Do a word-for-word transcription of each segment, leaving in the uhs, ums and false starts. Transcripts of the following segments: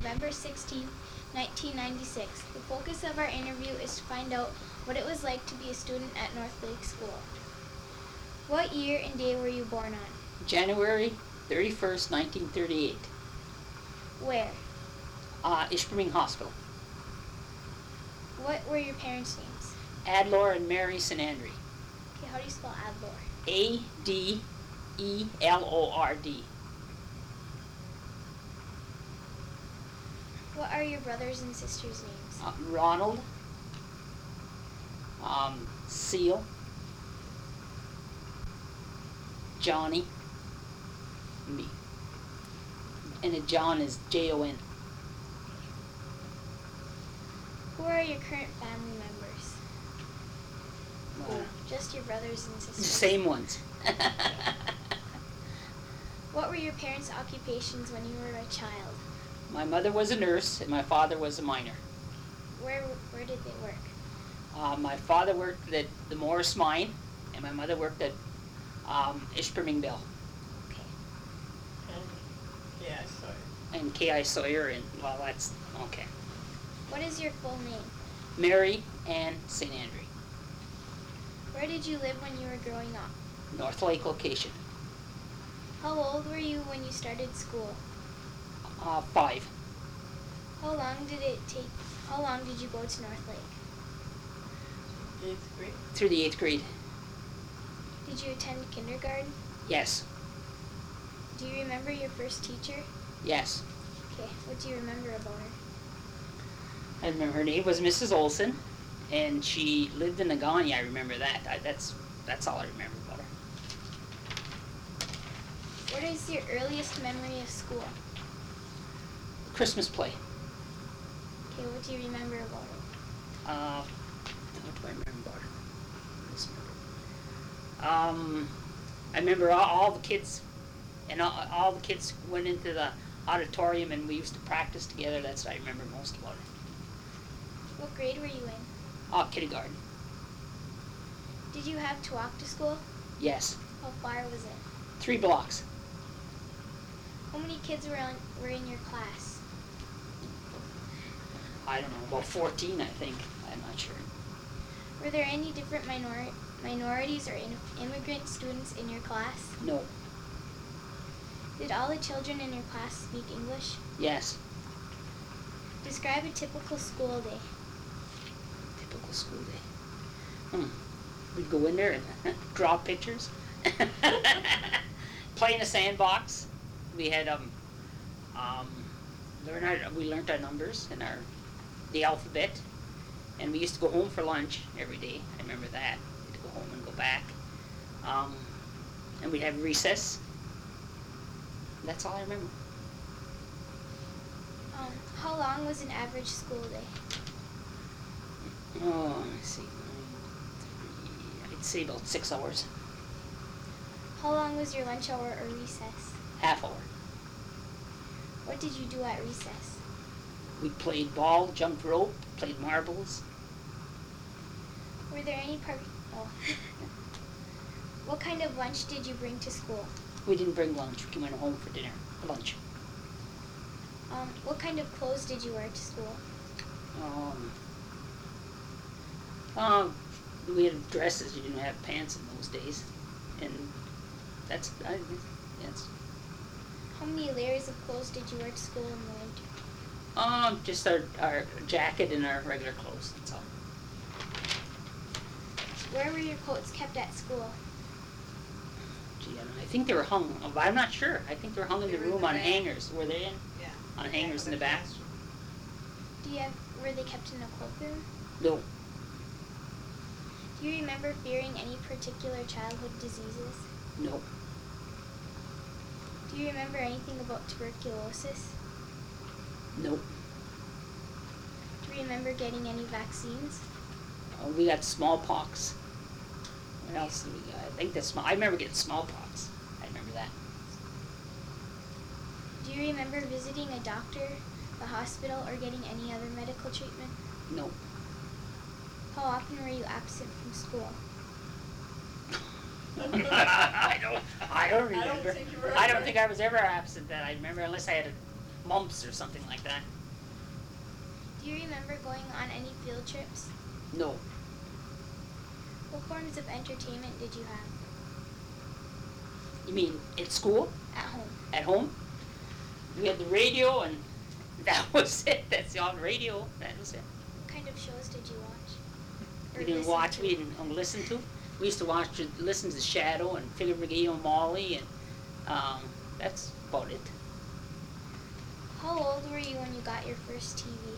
November sixteenth, nineteen ninety-six. The focus of our interview is to find out what it was like to be a student at North Lake School. What year and day were you born on? January thirty-first, nineteen thirty-eight. Where? Uh, Ishpeming Hospital. What were your parents' names? Adlor and Mary Sinandri. Okay, how do you spell Adlor? A D E L O R D. What are your brothers and sisters' names? Uh, Ronald, um, Seal, Johnny, me. And a John is J O N. Who are your current family members? Uh, Just your brothers and sisters? Same ones. What were your parents' occupations when you were a child? My mother was a nurse and my father was a miner. Where where did they work? Uh, my father worked at the Morris Mine and my mother worked at um, Ishpeming Bell. Okay. And K I Sawyer. And K I Sawyer, and well, that's okay. What is your full name? Mary Ann Saint Andre. Where did you live when you were growing up? North Lake location. How old were you when you started school? Uh, five. How long did it take? How long did you go to North Lake? Eighth grade. Through the eighth grade. Did you attend kindergarten? Yes. Do you remember your first teacher? Yes. Okay, what do you remember about her? I remember her name was Missus Olson, and she lived in Nagani. I remember that. I, that's that's all I remember about her. What is your earliest memory of school? Christmas play. Okay, what do you remember about it? Uh, what do I remember about her? I just remember. Um, I remember all, all the kids, and all, all the kids went into the auditorium, and we used to practice together. That's what I remember most about her. What grade were you in? Oh, kindergarten. Did you have to walk to school? Yes. How far was it? Three blocks. How many kids were, on, were in your class? I don't know, about fourteen, I think. I'm not sure. Were there any different minor- minorities or in- immigrant students in your class? No. Did all the children in your class speak English? Yes. Describe a typical school day. Typical school day. Hmm. We'd go in there and draw pictures. Play in a sandbox. We had um um learn our we learned our numbers and our the alphabet, and we used to go home for lunch every day. I remember that. We'd go home and go back. Um, and we'd have recess. That's all I remember. Um, how long was an average school day? Oh, let me see. Three, I'd say about six hours. How long was your lunch hour or recess? Half hour. What did you do at recess? We played ball, jumped rope, played marbles. Were there any part? Oh. What kind of lunch did you bring to school? We didn't bring lunch. We went home for dinner, for lunch. Um, what kind of clothes did you wear to school? Um, um, we had dresses. You didn't have pants in those days, and that's I, that's. How many layers of clothes did you wear to school in the winter? Um, just our our jacket and our regular clothes. That's all. Where were your coats kept at school? Gee, I, don't know. I think they were hung. But I'm not sure. I think they were hung in They the were in room the on back. hangers. Were they in? Yeah. On hangers in the back? Do you have, were they kept in a cloakroom? No. Do you remember fearing any particular childhood diseases? No. Do you remember anything about tuberculosis? No. Do you remember getting any vaccines? Uh, we got smallpox. What else did we get? I think that's small. I remember getting smallpox. I remember that. Do you remember visiting a doctor, the hospital, or getting any other medical treatment? No. How often were you absent from school? I don't. I don't remember. I don't think you were I don't ever- think I was ever absent. That I remember, unless I had a mumps or something like that. Do you remember going on any field trips? No. What forms of entertainment did you have? You mean at school? At home. At home? We had the radio, and that was it. That's the on radio. That was it. What kind of shows did you watch? Or We didn't listen watch. to? We didn't um, listen to. We used to watch, listen to Shadow and Figure Brigade O'Malley, and um, that's about it. How old were you when you got your first T V?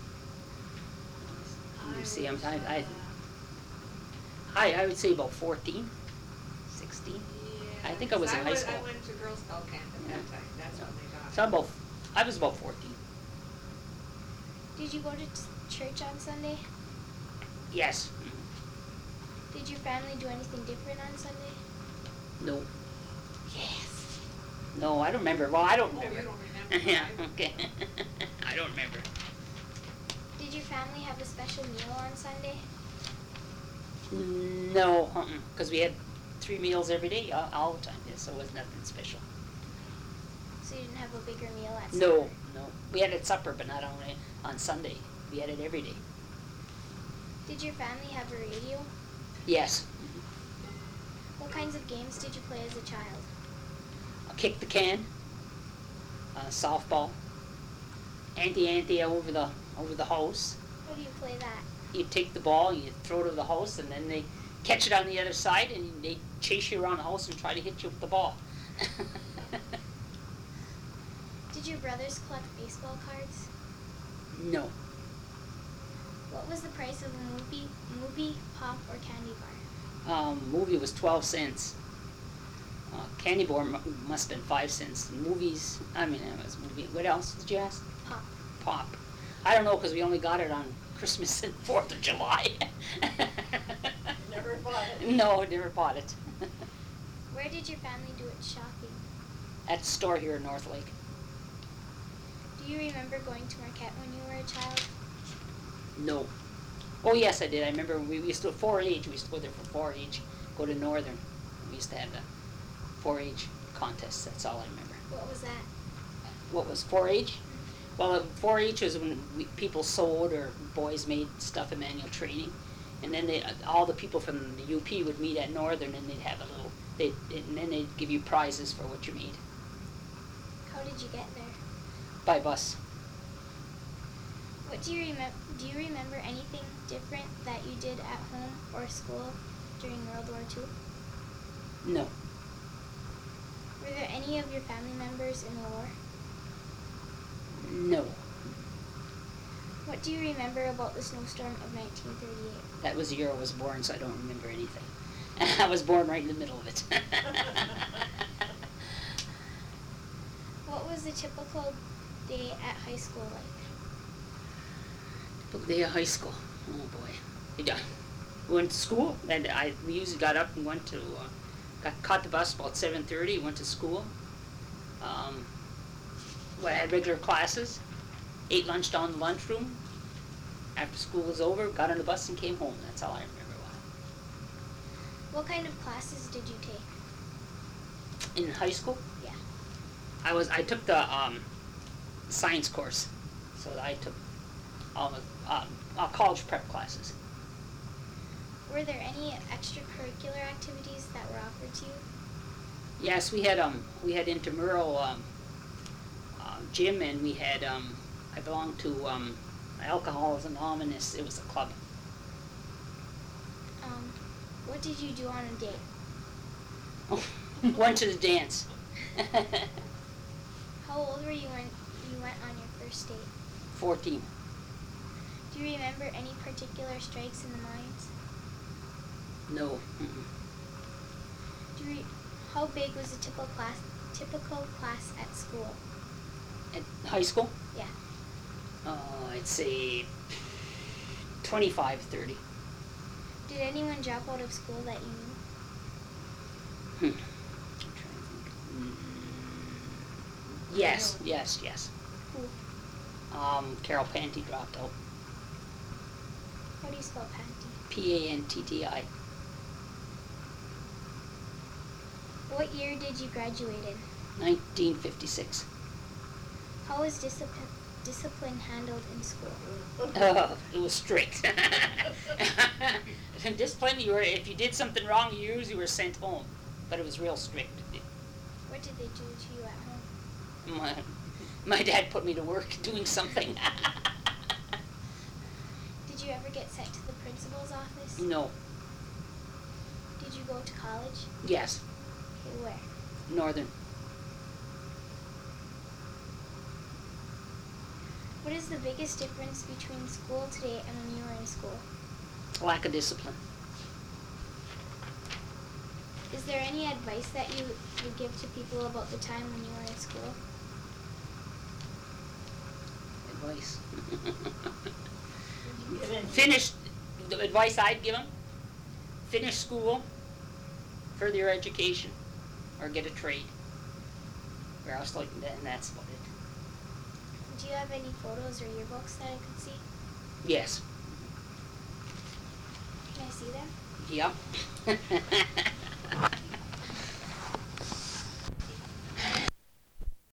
Let me see. I'm. was, I. I, uh, I, I would say about fourteen, sixteen. yeah, I think I was in I high went- school. I went to Girl Scout camp at Yeah. that time, that's when they got. So I'm about. I was about fourteen. Did you go to t- church on Sunday? Yes. Did your family do anything different on Sunday? No. Yes. No, I don't remember. Well, I don't Oh, remember. you don't remember, Yeah. right? Okay. I don't remember. Did your family have a special meal on Sunday? No, because we had three meals every day, all, all the time. Yeah, so it was nothing special. So you didn't have a bigger meal at supper? No, no. We had it at supper, but not only on Sunday. We had it every day. Did your family have a radio? Yes. What kinds of games did you play as a child? I'll kick the can. Uh, softball. Ante-ante over the over the house. How do you play that? You take the ball, you throw it over the house, and then they catch it on the other side, and they chase you around the house and try to hit you with the ball. Did your brothers collect baseball cards? No. What was the price of a movie, movie, pop, or candy bar? Um, movie was twelve cents. Uh, candy bar mu- must have been five cents. Movies, I mean, it was movie. What else did you ask? Pop. Pop. I don't know, because we only got it on Christmas and Fourth of July. Never bought it. No, never bought it. Where did your family do its shopping? At the store here in North Lake. Do you remember going to Marquette when you were a child? No. Oh yes, I did. I remember we, we used to four H. We used to go there for four H. Go to Northern. We used to have the four H contests. That's all I remember. What was that? What was four H? Well, four H was when we, people sewed or boys made stuff in manual training, and then they, all the people from the U P would meet at Northern, and they'd have a little. They and then they'd give you prizes for what you made How did you get there? by bus. What do you remember? Do you remember anything different that you did at home or school during World War Two? No. Were there any of your family members in the war? No. What do you remember about the snowstorm of nineteen thirty-eight? That was the year I was born, so I don't remember anything. I was born right in the middle of it. What was the typical day at high school like? Typical day of high school. Oh boy. Yeah. We went to school, and I we usually got up and went to uh, got caught the bus about seven thirty. Went to school. Um, well, I had regular classes. Ate lunch down in the lunchroom. After school was over, got on the bus and came home. That's all I remember. What kind of classes did you take? In high school, Yeah. I was I took the um, science course, so I took all the um, uh, college prep classes. Were there any extracurricular activities that were offered to you? Yes, we had um we had intramural um, uh, gym, and we had um I belonged to um Alcoholics Anonymous. It was a club. Um, what did you do on a date? Went to the dance. How old were you when you went on your first date? Fourteen. Do you remember any particular strikes in the mines? No. Mm-mm. Do you re- how big was a typical class typical class at school? At high school? Yeah. Uh, I'd say twenty-five, thirty. Did anyone drop out of school that you knew? Hmm. I'm trying to think. Mm, yes, yes, yes. Who? Um, Carol Panty dropped out. How do you spell panty? P A N T T I. What year did you graduate in? nineteen fifty-six. How was discipline discipline handled in school? Oh, it was strict. Discipline, you were, if you did something wrong, you usually were sent home. But it was real strict. What did they do to you at home? My, my dad put me to work doing something. Did you ever get sent to the principal's office? No. Did you go to college? Yes. Okay, where? Northern. What is the biggest difference between school today and when you were in school? Lack of discipline. Is there any advice that you would give to people about the time when you were in school? Advice. Finish, the advice I'd give them, finish school, further your education, or get a trade. Or else, like, and that's about it. Do you have any photos or yearbooks that I could see? Yes. Can I see them? Yep.